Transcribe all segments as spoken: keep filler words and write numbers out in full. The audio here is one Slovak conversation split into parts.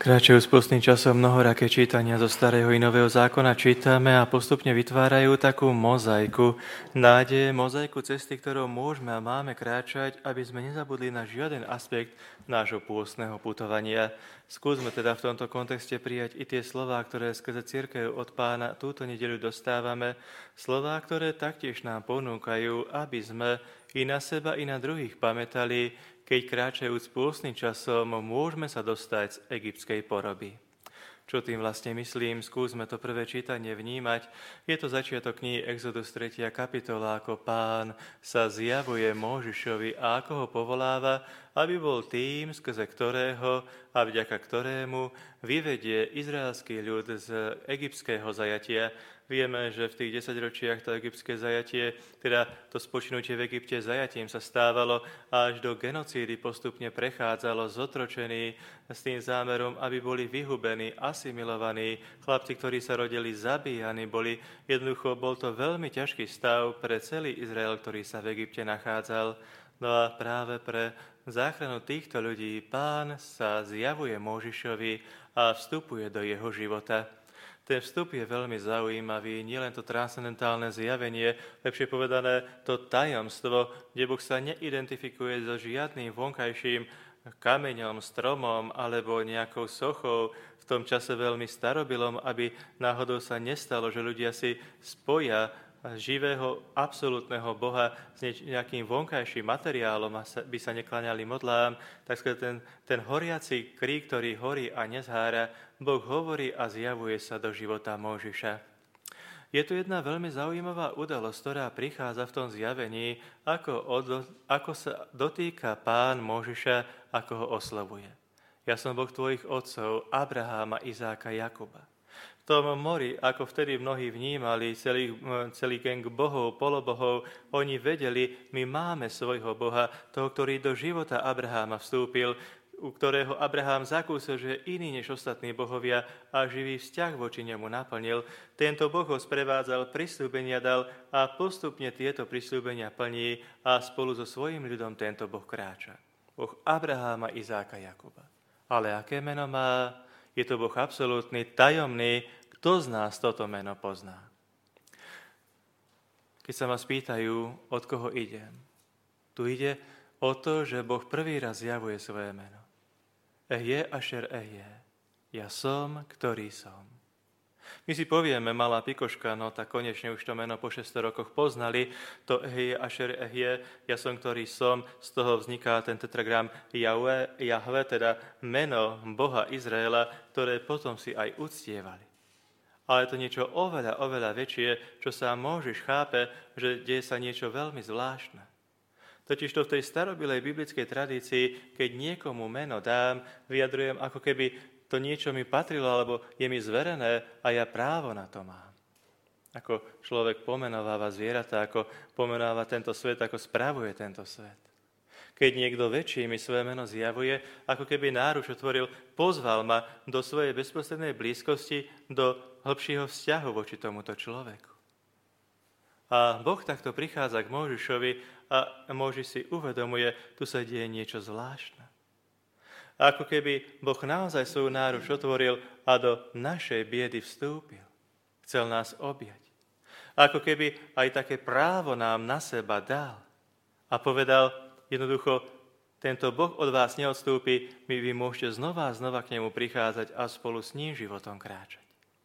Kráčajú s postným časom mnohoraké čítania zo Starého i Nového zákona čítame a postupne vytvárajú takú mozaiku nádeje, mozaiku cesty, ktorou môžeme a máme kráčať, aby sme nezabudli na žiaden aspekt nášho pôstneho putovania. Skúsme teda v tomto kontexte prijať i tie slová, ktoré skrze cirkev od Pána túto nedeľu dostávame, slová, ktoré taktiež nám ponúkajú, aby sme i na seba, i na druhých pamätali, keď kráčajúc pôstnym časom môžeme sa dostať z egyptskej poroby. Čo tým vlastne myslím, skúsme to prvé čítanie vnímať. Je to začiatok knihy Exodus tretia kapitola, ako Pán sa zjavuje Mojžišovi a ako ho povoláva, aby bol tým, skrze ktorého a vďaka ktorému vyvedie izraelský ľud z egyptského zajatia. Vieme, že v tých desaťročiach to egyptské zajatie, teda to spočinutie v Egypte zajatím sa stávalo a až do genocídy postupne prechádzalo zotročení s tým zámerom, aby boli vyhubení, asimilovaní. Chlapci, ktorí sa rodili zabíjani, boli jednoducho, bol to veľmi ťažký stav pre celý Izrael, ktorý sa v Egypte nachádzal. No a práve pre záchranu týchto ľudí Pán sa zjavuje Mojžišovi a vstupuje do jeho života. Ten vstup je veľmi zaujímavý, nielen to transcendentálne zjavenie, lepšie povedané to tajomstvo, kde Boh sa neidentifikuje so žiadnym vonkajším kameňom, stromom alebo nejakou sochou, v tom čase veľmi starobilom, aby náhodou sa nestalo, že ľudia si spoja živého, absolútneho Boha s nejakým vonkajším materiálom a by sa nekláňali modlám, tak ten, ten horiaci krík, ktorý horí a nezhára, Boh hovorí a zjavuje sa do života Mojžiša. Je tu jedna veľmi zaujímavá udalosť, ktorá prichádza v tom zjavení, ako, od, ako sa dotýka Pán Mojžiša, ako ho oslovuje. Ja som Boh tvojich otcov, Abraháma, Izáka, Jakuba. V tom mori, ako vtedy mnohí vnímali celý, celý gang bohov, polobohov, oni vedeli, my máme svojho Boha, toho, ktorý do života Abraháma vstúpil, u ktorého Abrahám zakúsil, že je iný než ostatní bohovia a živý vzťah voči nemu naplnil. Tento Boh ho sprevádzal, prisľúbenia dal a postupne tieto prisľúbenia plní a spolu so svojím ľudom tento Boh kráča. Boh Abraháma, Izáka, Jakuba. Ale aké meno má? Je to Boh absolútny, tajomný. Kto z nás toto meno pozná? Keď sa ma spýtajú, od koho idem, tu ide o to, že Boh prvý raz zjavuje svoje meno. Ehje ašer ehje. Ja som, ktorý som. My si povieme, malá pikoška, no tak konečne už to meno po šesť rokoch poznali, to ehje ašer ehje, ja som, ktorý som, z toho vzniká ten tetragram Jahve, Jahve, teda meno Boha Izraela, ktoré potom si aj uctievali. Ale to niečo oveľa, oveľa väčšie, čo sa Mojžiš chápe, že deje sa niečo veľmi zvláštne. Totižto v tej starobilej biblickej tradícii, keď niekomu meno dám, vyjadrujem, ako keby to niečo mi patrilo, alebo je mi zverené a ja právo na to mám. Ako človek pomenováva zvieratá, ako pomenováva tento svet, ako spravuje tento svet. Keď niekto väčší mi svoje meno zjavuje, ako keby náruč otvoril, pozval ma do svojej bezprostrednej blízkosti, do hlbšieho vzťahu voči tomuto človeku. A Boh takto prichádza k Mojžišovi a Mojžiš si uvedomuje, tu sa deje niečo zvláštne. A ako keby Boh naozaj svoju náruč otvoril a do našej biedy vstúpil. Chcel nás objať. A ako keby aj také právo nám na seba dal. A povedal jednoducho, tento Boh od vás neodstúpi, my vy môžete znova a znova k nemu prichádzať a spolu s ním životom kráčať.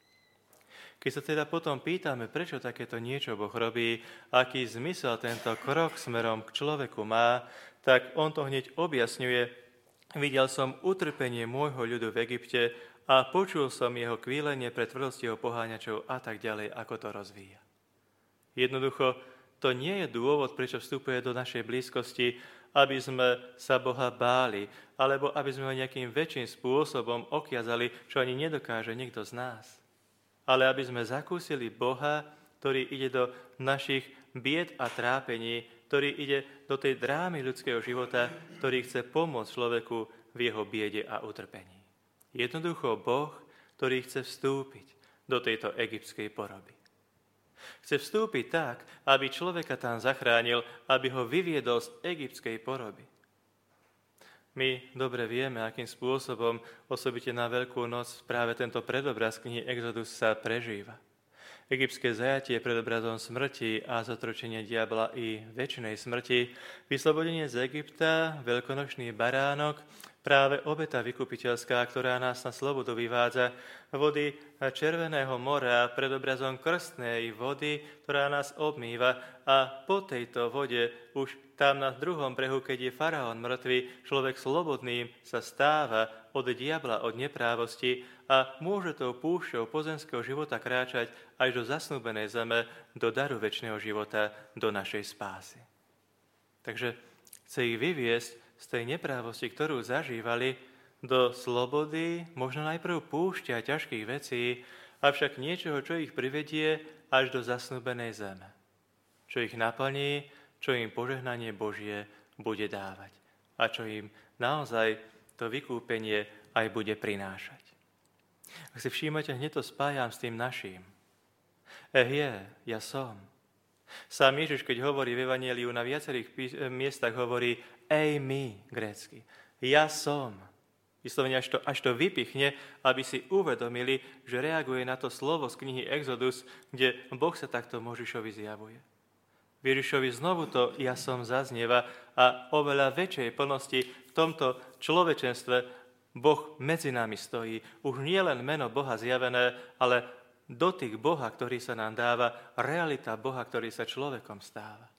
Keď sa teda potom pýtame, prečo takéto niečo Boh robí, aký zmysel tento krok smerom k človeku má, tak on to hneď objasňuje. Videl som utrpenie môjho ľudu v Egypte a počul som jeho kvílenie pre tvrdosti jeho poháňačov a tak ďalej, ako to rozvíja. Jednoducho, to nie je dôvod, prečo vstupuje do našej blízkosti, aby sme sa Boha báli, alebo aby sme ho nejakým väčším spôsobom okiazali, čo ani nedokáže nikto z nás. Ale aby sme zakúsili Boha, ktorý ide do našich bied a trápení, ktorý ide do tej drámy ľudského života, ktorý chce pomôcť človeku v jeho biede a utrpení. Jednoducho Boh, ktorý chce vstúpiť do tejto egyptskej poroby. Chce vstúpiť tak, aby človeka tam zachránil, aby ho vyviedol z egyptskej poroby. My dobre vieme, akým spôsobom osobite na Veľkú noc práve tento predobraz knihy Exodus sa prežíva. Egyptské zajatie predobrazom smrti a zotročenie diabla i večnej smrti, vyslobodenie z Egypta, veľkonočný baránok, práve obeta vykupiteľská, ktorá nás na slobodu vyvádza, vody Červeného mora pred obrazom krstnej vody, ktorá nás obmýva, a po tejto vode už tam na druhom brehu, keď je faraón mŕtvy, človek slobodným sa stáva od diabla, od neprávosti a môže tou púšťou pozemského života kráčať až do zasnúbenej zeme, do daru večného života, do našej spásy. Takže chce ich vyviesť z tej neprávosti, ktorú zažívali, do slobody, možno najprv púšťa ťažkých vecí, avšak niečoho, čo ich privedie až do zasnúbenej zeme. Čo ich naplní, čo im požehnanie Božie bude dávať. A čo im naozaj to vykúpenie aj bude prinášať. Ak si všímate, hneď to spájam s tým naším. Eh je, ja som. Sám Ježiš, keď hovorí v Evanjeliu, na viacerých pís- miestach hovorí ej mi, grécky. Ja som. Vyslovene až to, až to vypichne, aby si uvedomili, že reaguje na to slovo z knihy Exodus, kde Boh sa takto Mojžišovi zjavuje. V Ježišovi znovu to ja som zaznieva a oveľa väčšej plnosti v tomto človečenstve Boh medzi nami stojí. Už nie len meno Boha zjavené, ale dotyk Boha, ktorý sa nám dáva, realita Boha, ktorý sa človekom stáva.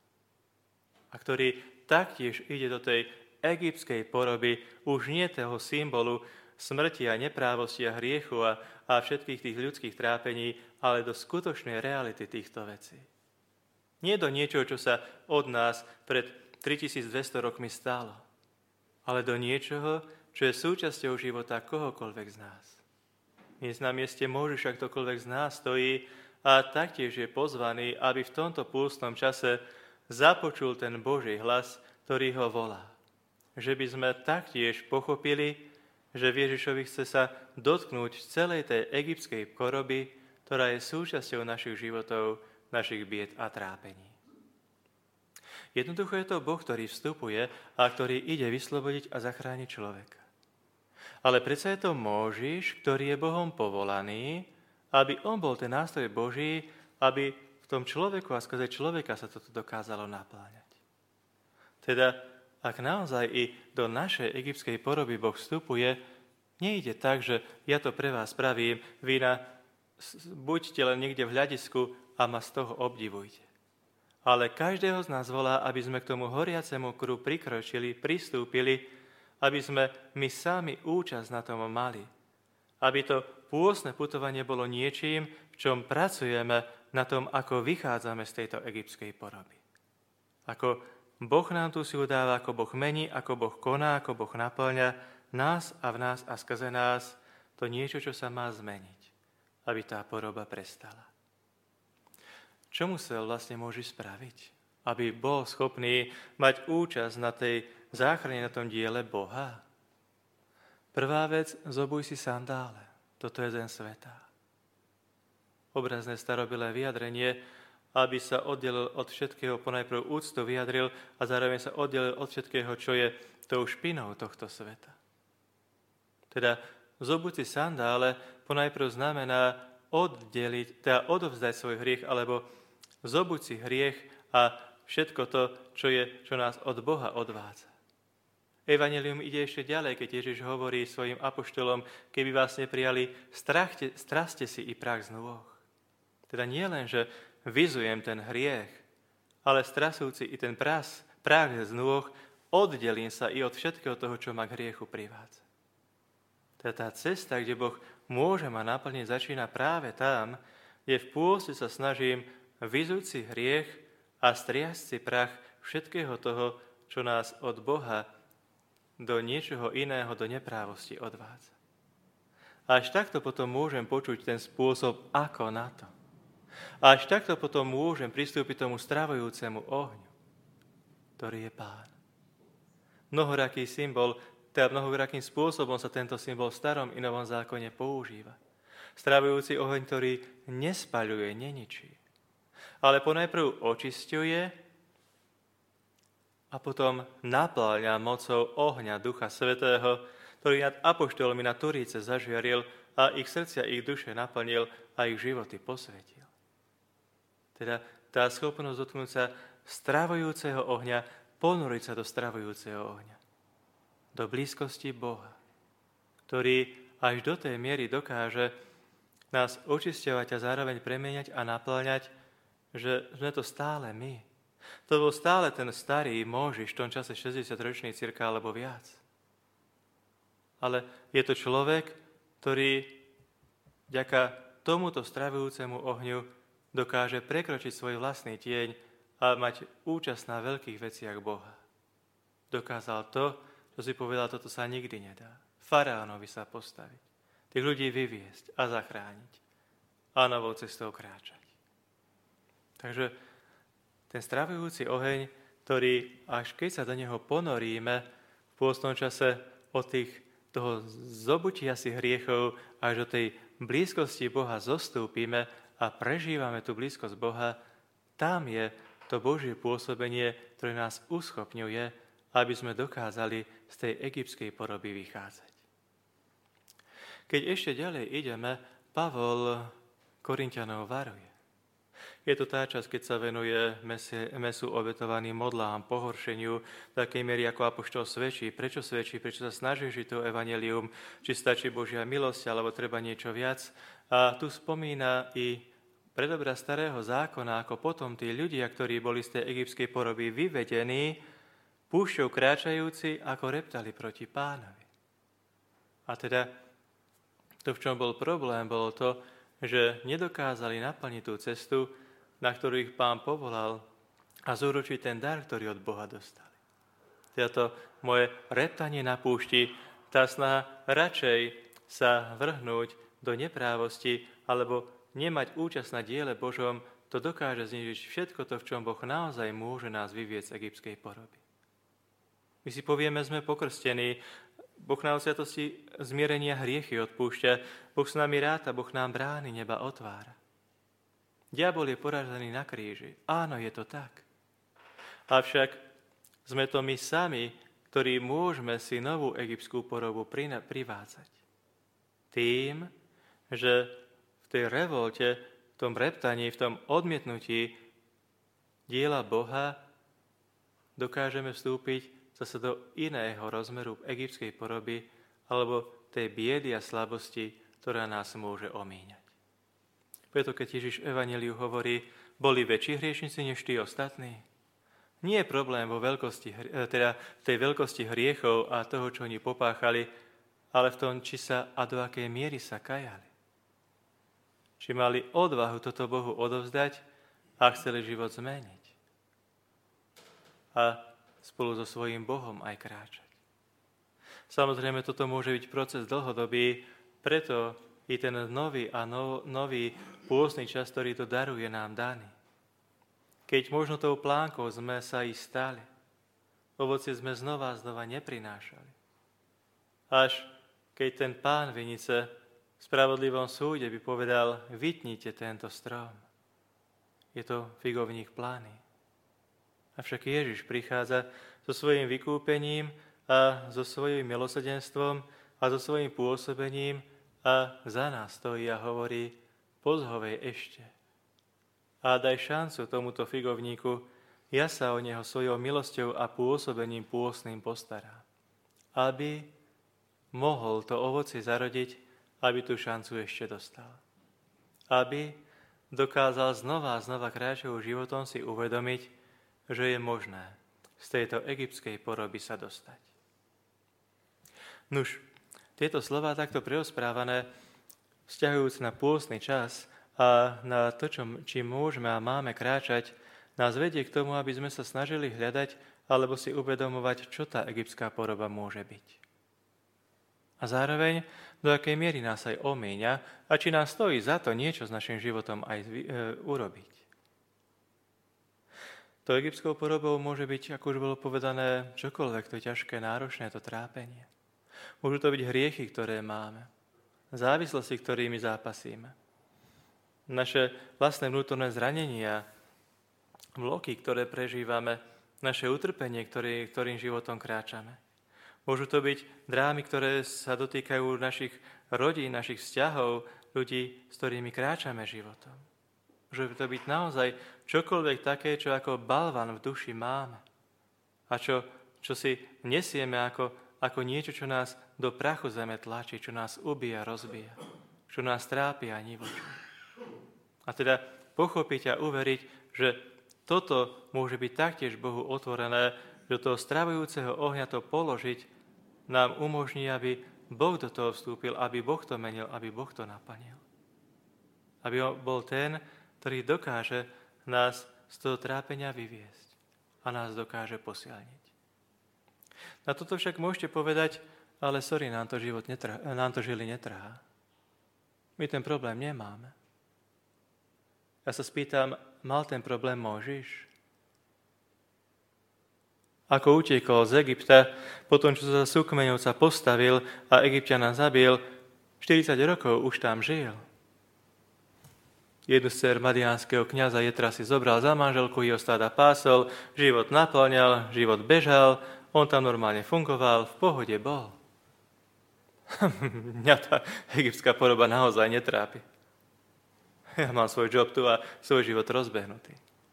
A ktorý taktiež ide do tej egyptskej poroby, už nie toho symbolu smrti a neprávosti a hriechu a, a všetkých tých ľudských trápení, ale do skutočnej reality týchto vecí. Nie do niečoho, čo sa od nás pred tritisícdvesto rokmi stalo, ale do niečoho, čo je súčasťou života kohokoľvek z nás. Dnes na mieste Mojžiša ktokoľvek z nás stojí a taktiež je pozvaný, aby v tomto pústnom čase započul ten Boží hlas, ktorý ho volá. Že by sme taktiež pochopili, že Ježišovi chce sa dotknúť celej tej egyptskej choroby, ktorá je súčasťou našich životov, našich bied a trápení. Jednoducho je to Boh, ktorý vstupuje a ktorý ide vyslobodiť a zachrániť človeka. Ale predsa je to Mojžiš, ktorý je Bohom povolaný, aby on bol ten nástroj Boží, aby v tom človeku a skrze človeka sa toto dokázalo napláňať. Teda, ak naozaj i do našej egyptskej poroby Boh vstupuje, nejde tak, že ja to pre vás spravím, vy na, buďte len niekde v hľadisku a ma z toho obdivujte. Ale každého z nás volá, aby sme k tomu horiacemu kruhu prikročili, pristúpili, aby sme my sami účasť na tom mali. Aby to pôstne putovanie bolo niečím, v čom pracujeme na tom, ako vychádzame z tejto egyptskej poroby. Ako Boh nám tu si udáva, ako Boh mení, ako Boh koná, ako Boh naplňa nás a v nás a skrze nás to niečo, čo sa má zmeniť, aby tá poroba prestala. Čo musel vlastne Mojžiš spraviť? Aby bol schopný mať účasť na tej záchrane, na tom diele Boha? Prvá vec, zobuj si sandále. Toto je zem sveta. Obrazné starobilé vyjadrenie, aby sa oddelil od všetkého, ponajprv úctu vyjadril a zároveň sa oddelil od všetkého, čo je tou špinou tohto sveta. Teda zobuť si sandále ponajprv znamená oddeliť, teda odovzdať svoj hriech, alebo zobuť si hriech a všetko to, čo, je, čo nás od Boha odvádza. Evanjelium ide ešte ďalej, keď Ježiš hovorí svojim apoštolom, keby vás neprijali, strachte, straste si i prach z nôh. Teda nie len, že vyzujem ten hriech, ale strasúci i ten prás, prach z nôh, oddelím sa i od všetkého toho, čo ma k hriechu privádza. Teda tá cesta, kde Boh môže ma naplniť, začína práve tam, kde v pôste sa snažím vyzuť si hriech a striasť si prach všetkého toho, čo nás od Boha do niečoho iného, do neprávosti odvádza. A až takto potom môžem počuť ten spôsob, ako na to. A až takto potom môžem pristúpiť tomu stravujúcemu ohňu, ktorý je Pán. Mnohoraký symbol, teda mnohorakým spôsobom sa tento symbol v starom i novom zákone používa. Stravujúci oheň, ktorý nespaľuje, neničí, ale ponajprv očisťuje a potom napĺňa mocou ohňa Ducha Svätého, ktorý nad apoštolmi na Turíce zažiaril a ich srdcia, ich duše naplnil a ich životy posvetil. Teda tá schopnosť dotknúť sa stravujúceho ohňa, ponoriť sa do stravujúceho ohňa, do blízkosti Boha, ktorý až do tej miery dokáže nás očisťovať a zároveň premieňať a naplňať, že sme to stále my. To bol stále ten starý Móžiš, v tom čase šesťdesiatročný cirka alebo viac. Ale je to človek, ktorý vďaka tomuto stravujúcemu ohňu dokáže prekročiť svoj vlastný tieň a mať účasť na veľkých veciach Boha. Dokázal to, čo si povedal, toto sa nikdy nedá. Faraónovi sa postaviť, tých ľudí vyviesť a zachrániť a novou cestou kráčať. Takže ten stravujúci oheň, ktorý až keď sa do neho ponoríme v pôstnom čase od tých, toho zobutia si hriechov až do tej blízkosti Boha zostúpime a prežívame tú blízkosť Boha, tam je to Božie pôsobenie, ktoré nás uschopňuje, aby sme dokázali z tej egyptskej poroby vychádzať. Keď ešte ďalej ideme, Pavol Korinťanov varuje. Je to tá časť, keď sa venuje mese, mesu obetovaným modlám, pohoršeniu, v takej miery ako apoštol svedčí. Prečo svedčí? Prečo sa snaží žiť to evanjelium? Či stačí Božia milosť, alebo treba niečo viac? A tu spomína i predobraz starého zákona, ako potom tí ľudia, ktorí boli z tej egyptskej poroby vyvedení, púšťou kráčajúci, ako reptali proti Pánovi. A teda to, v čom bol problém, bolo to, že nedokázali naplniť tú cestu, na ktorú ich Pán povolal a zúročiť ten dar, ktorý od Boha dostali. Teda to moje reptanie na púšti, tá snaha radšej sa vrhnúť do neprávosti alebo nemať účasť na diele Božom, to dokáže znižiť všetko to, v čom Boh naozaj môže nás vyviesť z egyptskej poroby. My si povieme, sme pokrstení, Boh nám v sviatosti zmierenia hriechy odpúšťa, Boh s nami ráta, Boh nám brány neba otvára. Diabol je poražený na kríži. Áno, je to tak. Avšak sme to my sami, ktorí môžeme si novú egyptskú porobu privádzať. Tým, že v tej revolte, v tom reptaní, v tom odmietnutí diela Boha dokážeme vstúpiť zase do iného rozmeru egyptskej poroby alebo tej biedy a slabosti, ktorá nás môže omíňať. Preto, keď Ježiš v evanjeliu hovorí, boli väčší hriešnici než tí ostatní. Nie je problém vo veľkosti, teda v tej veľkosti hriechov a toho, čo oni popáchali, ale v tom, či sa a do akej miery sa kajali. Či mali odvahu toto Bohu odovzdať a chceli život zmeniť. A spolu so svojím Bohom aj kráčať. Samozrejme, toto môže byť proces dlhodobý, preto i ten nový a no, nový pôstny čas, ktorý to daruje nám daný. Keď možno tou plánkou sme sa i stali, ovocie sme znova a znova neprinášali. Až keď ten Pán vinice v spravodlivom súde by povedal, vytnite tento strom. Je to figovník plány. Avšak Ježiš prichádza so svojím vykúpením a so svojím milosrdenstvom a so svojím pôsobením a za nás stojí a hovorí, pozhovej ešte. A daj šancu tomuto figovníku, ja sa o neho svojou milosťou a pôsobením pôstnym postarám. Aby mohol to ovocie zarodiť, aby tú šancu ešte dostal. Aby dokázal znova a znova kráčovým životom si uvedomiť, že je možné z tejto egyptskej poroby sa dostať. Nuž, tieto slová takto preosprávané, vzťahujúc na pôstny čas a na to, čo, čím môžeme a máme kráčať, nás vedie k tomu, aby sme sa snažili hľadať alebo si uvedomovať, čo tá egyptská poroba môže byť. A zároveň, do akej miery nás aj omíňa a či nás stojí za to niečo s našim životom aj e, urobiť. To egyptskou porobou môže byť, ako už bolo povedané, čokoľvek to ťažké, náročné, to trápenie. Môžu to byť hriechy, ktoré máme, závislosti, ktorými zápasíme. Naše vlastné vnútorné zranenia, vloky, ktoré prežívame, naše utrpenie, ktorý, ktorým životom kráčame. Môžu to byť drámy, ktoré sa dotýkajú našich rodín, našich vzťahov, ľudí, s ktorými kráčame životom. Môže to byť naozaj čokoľvek také, čo ako balvan v duši máme. A čo, čo si nesieme ako, ako niečo, čo nás do prachu zeme tlačí, čo nás ubíja, rozbíja, čo nás trápi a nivočí. A teda pochopiť a uveriť, že toto môže byť taktiež Bohu otvorené, do toho stravujúceho ohňa to položiť, nám umožní, aby Boh do toho vstúpil, aby Boh to menil, aby Boh to naplnil. Aby on bol ten, ktorý dokáže nás z toho trápenia vyviesť a nás dokáže posilniť. Na toto však môžete povedať, ale sorry, nám to, život netrhá, nám to žili netrhá. My ten problém nemáme. Ja sa spýtam, mal ten problém Mojžiš? Ako utiekol z Egypta, potom čo sa Sukmeňovca postavil a Egypťana zabil, štyridsať rokov už tam žil. Jednu z dcer madiánskeho kňaza Jetra si zobral za manželku, jeho stáda pásol, život naplňal, život bežal, on tam normálne fungoval, v pohode bol. Mňa tá egyptská podoba naozaj netrápi. Ja mám svoj job tu a svoj život rozbehnutý.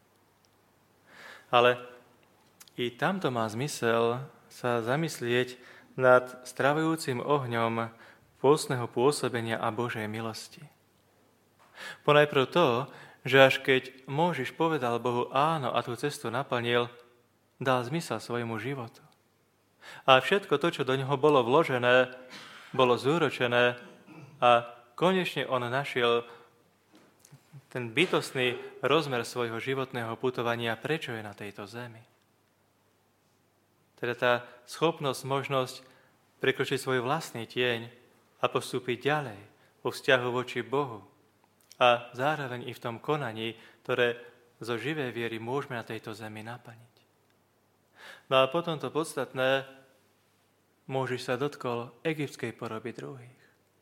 Ale i tamto má zmysel sa zamyslieť nad stravujúcim ohňom pôstneho pôsobenia a Božej milosti. Ponajprv to, že až keď Mojžiš povedal Bohu áno a tú cestu naplnil, dal zmysel svojmu životu. A všetko to, čo do neho bolo vložené, bolo zúročené a konečne on našiel ten bytostný rozmer svojho životného putovania, prečo je na tejto zemi. Teda tá schopnosť, možnosť prekročiť svoj vlastný tieň a postúpiť ďalej vo vzťahu voči Bohu a zároveň i v tom konaní, ktoré zo živej viery môžeme na tejto zemi naplniť. No a potom to podstatné, Mojžiš sa dotkol egyptskej poroby druhých.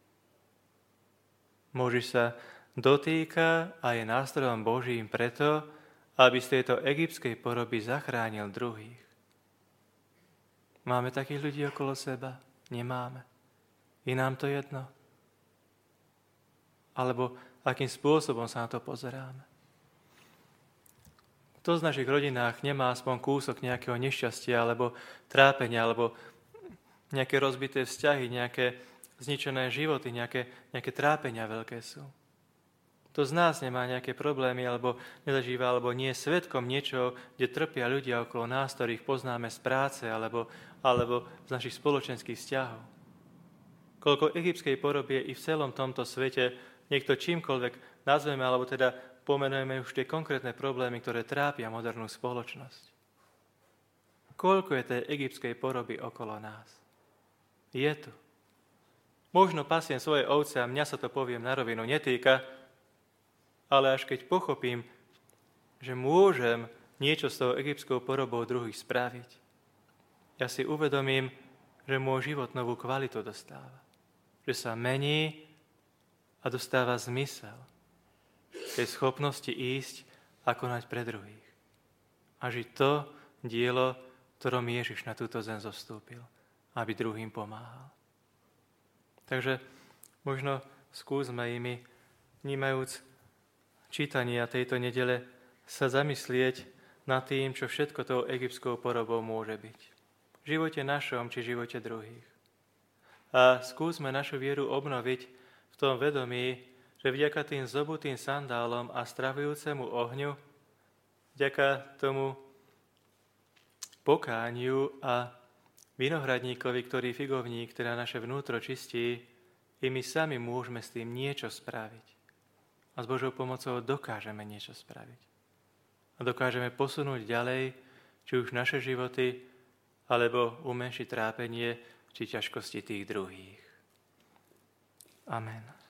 Mojžiš sa dotýka a je nástrojom Božím preto, aby z tejto egyptskej poroby zachránil druhých. Máme takých ľudí okolo seba? Nemáme. Je nám to jedno? Alebo akým spôsobom sa na to pozeráme? Kto z našich rodinách nemá aspoň kúsok nejakého nešťastia, alebo trápenia, alebo nejaké rozbité vzťahy, nejaké zničené životy, nejaké, nejaké trápenia veľké sú? Kto z nás nemá nejaké problémy, alebo nezažíva, alebo nie je svedkom niečoho, kde trpia ľudia okolo nás, ktorých poznáme z práce, alebo, alebo z našich spoločenských vzťahov? Koľko egyptskej poroby je i v celom tomto svete, niekto čímkoľvek nazveme, alebo teda pomenujeme už tie konkrétne problémy, ktoré trápia modernú spoločnosť. Koľko je tej egyptskej poroby okolo nás? Je tu. Možno pasiem svoje ovce a mňa sa to, poviem na rovinu, netýka, ale až keď pochopím, že môžem niečo s tou egyptskou porobou druhých spraviť, ja si uvedomím, že môj život novú kvalitu dostáva. Že sa mení a dostáva zmysel tej schopnosti ísť a konať pre druhých. A žiť to dielo, ktorom Ježiš na túto zem zostúpil, aby druhým pomáhal. Takže možno skúsme i my, vnímajúc čítania tejto nedele, sa zamyslieť nad tým, čo všetko tou egyptskou porobou môže byť. V živote našom, či v živote druhých. A skúsme našu vieru obnoviť v tom vedomí, že vďaka tým zobutým sandálom a stravujúcemu ohňu, vďaka tomu pokániu a vinohradníkovi, ktorý figovník, teda naše vnútro čistí, i my sami môžeme s tým niečo spraviť. A s Božou pomocou dokážeme niečo spraviť. A dokážeme posunúť ďalej, či už naše životy, alebo umenšiť trápenie, či ťažkosti tých druhých. Amen.